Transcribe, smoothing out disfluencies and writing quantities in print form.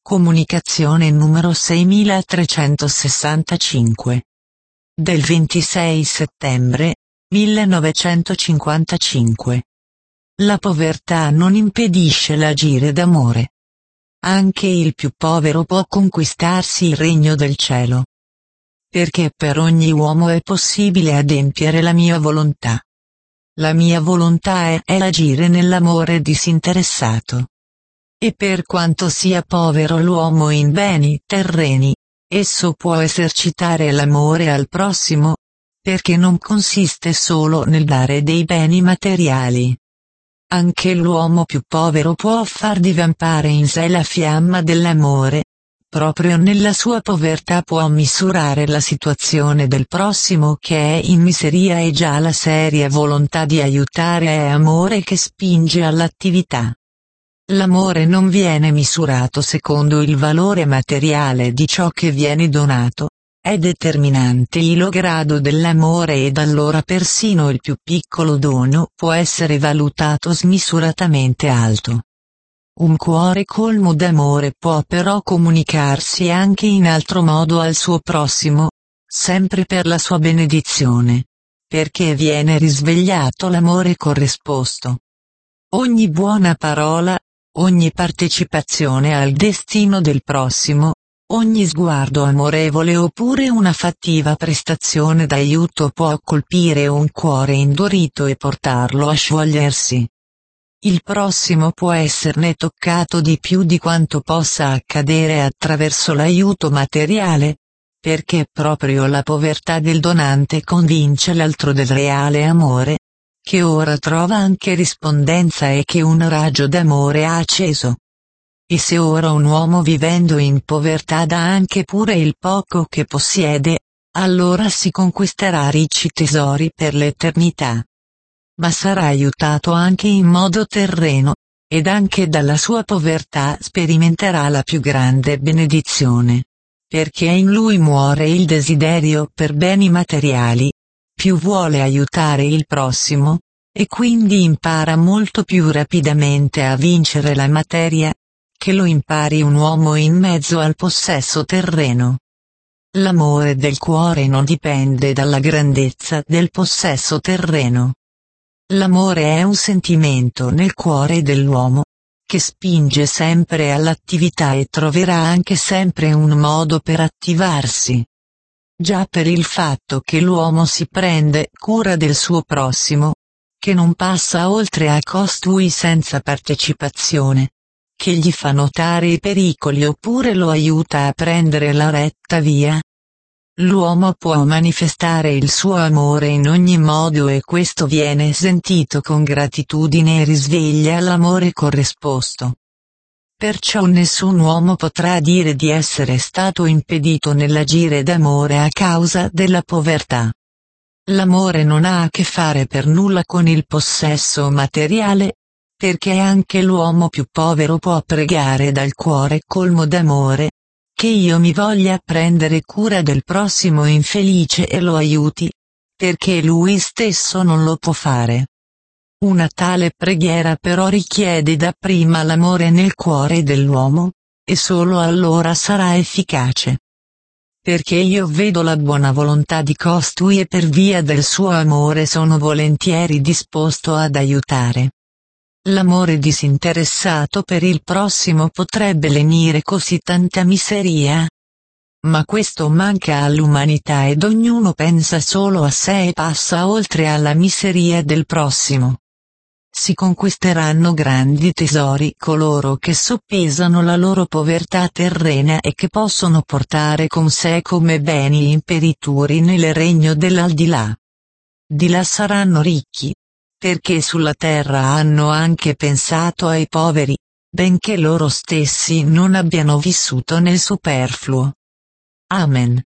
Comunicazione numero 6365. Del 26 settembre 1955. La povertà non impedisce l'agire d'amore. Anche il più povero può conquistarsi il regno del cielo. Perché per ogni uomo è possibile adempiere la mia volontà. La mia volontà è agire nell'amore disinteressato. E per quanto sia povero l'uomo in beni terreni, esso può esercitare l'amore al prossimo, perché non consiste solo nel dare dei beni materiali. Anche l'uomo più povero può far divampare in sé la fiamma dell'amore. Proprio nella sua povertà può misurare la situazione del prossimo che è in miseria e già la seria volontà di aiutare è amore che spinge all'attività. L'amore non viene misurato secondo il valore materiale di ciò che viene donato, è determinante il grado dell'amore ed allora persino il più piccolo dono può essere valutato smisuratamente alto. Un cuore colmo d'amore può però comunicarsi anche in altro modo al suo prossimo, sempre per la sua benedizione, perché viene risvegliato l'amore corrisposto. Ogni buona parola, ogni partecipazione al destino del prossimo, ogni sguardo amorevole oppure una fattiva prestazione d'aiuto può colpire un cuore indurito e portarlo a sciogliersi. Il prossimo può esserne toccato di più di quanto possa accadere attraverso l'aiuto materiale, perché proprio la povertà del donante convince l'altro del reale amore, che ora trova anche rispondenza e che un raggio d'amore ha acceso. E se ora un uomo vivendo in povertà dà anche pure il poco che possiede, allora si conquisterà ricci tesori per l'eternità. Ma sarà aiutato anche in modo terreno, ed anche dalla sua povertà sperimenterà la più grande benedizione. Perché in lui muore il desiderio per beni materiali, più vuole aiutare il prossimo, e quindi impara molto più rapidamente a vincere la materia, che lo impari un uomo in mezzo al possesso terreno. L'amore del cuore non dipende dalla grandezza del possesso terreno. L'amore è un sentimento nel cuore dell'uomo, che spinge sempre all'attività e troverà anche sempre un modo per attivarsi. Già per il fatto che l'uomo si prende cura del suo prossimo, che non passa oltre a costui senza partecipazione, che gli fa notare i pericoli oppure lo aiuta a prendere la retta via. L'uomo può manifestare il suo amore in ogni modo e questo viene sentito con gratitudine e risveglia l'amore corrisposto. Perciò nessun uomo potrà dire di essere stato impedito nell'agire d'amore a causa della povertà. L'amore non ha a che fare per nulla con il possesso materiale, perché anche l'uomo più povero può pregare dal cuore colmo d'amore, che io mi voglia prendere cura del prossimo infelice e lo aiuti, perché lui stesso non lo può fare. Una tale preghiera però richiede dapprima l'amore nel cuore dell'uomo, e solo allora sarà efficace. Perché io vedo la buona volontà di costui e per via del suo amore sono volentieri disposto ad aiutare. L'amore disinteressato per il prossimo potrebbe lenire così tanta miseria. Ma questo manca all'umanità ed ognuno pensa solo a sé e passa oltre alla miseria del prossimo. Si conquisteranno grandi tesori coloro che soppesano la loro povertà terrena e che possono portare con sé come beni imperituri nel regno dell'aldilà. Di là saranno ricchi, perché sulla terra hanno anche pensato ai poveri, benché loro stessi non abbiano vissuto nel superfluo. Amen.